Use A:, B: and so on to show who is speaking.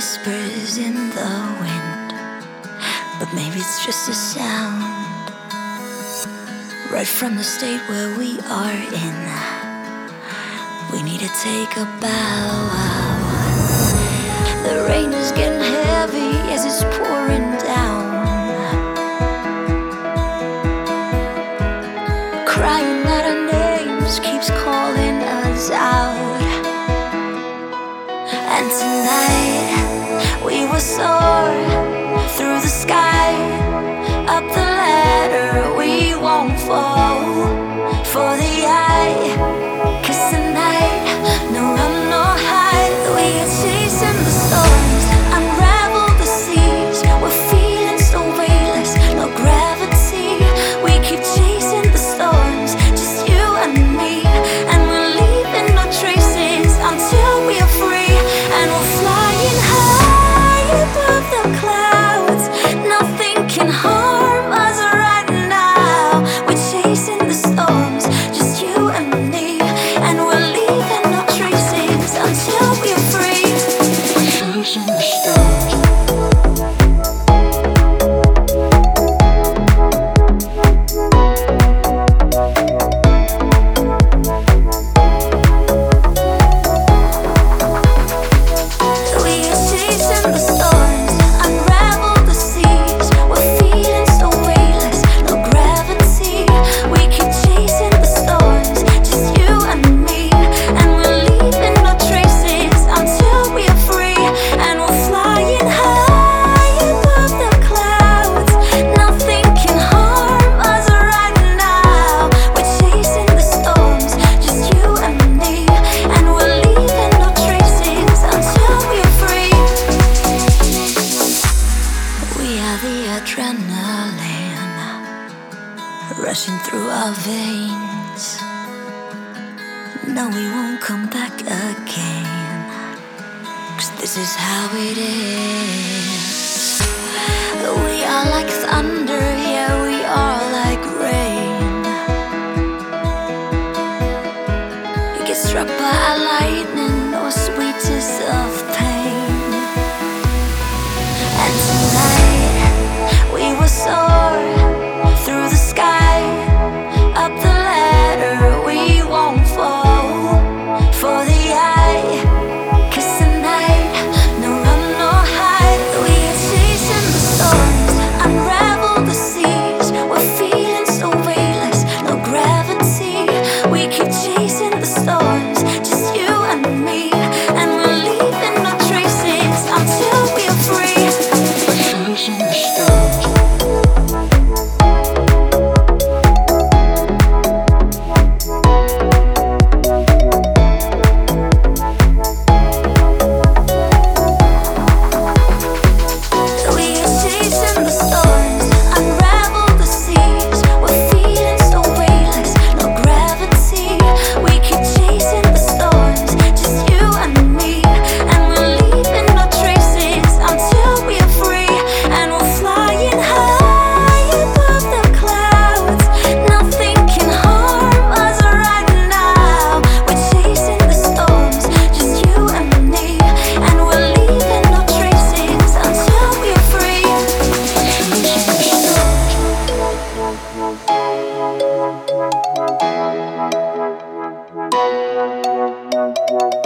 A: whispers in the wind, but maybe it's just a sound right from the state where we are in. We need to take a bow. The rain is getting heavy as it's pouring down, crying out our names keeps calling us out. And tonight we will soar through the sky, up the ladder we won't fall for the eye. 'Cause tonight, no run, no hide, we are chasing the storms, unravel the seas. We're feeling so weightless, no gravity. We keep chasing the storms, just you and me, and we're leaving no traces until we are free. And we're flying high above the clouds, nothing can harm us right now. We're chasing the storms, just you and me, and we're leaving no traces until we are free. Chasing the storms. Adrenaline rushing through our veins. No, we won't come back again, 'cause this is how it is. We are like thunder, yeah, we are like rain. You get struck by lightning or sweetest of pain. And tonight we will soar through the sky, up the ladder we won't fall for the eye. 'Cause tonight, no run, no hide, we are chasing the storms, unravel the seas. We're feeling so weightless, no gravity. We keep chasing the storms, just you and me, and we're leaving no traces until we are free. Chasing the storms.
B: Thank you.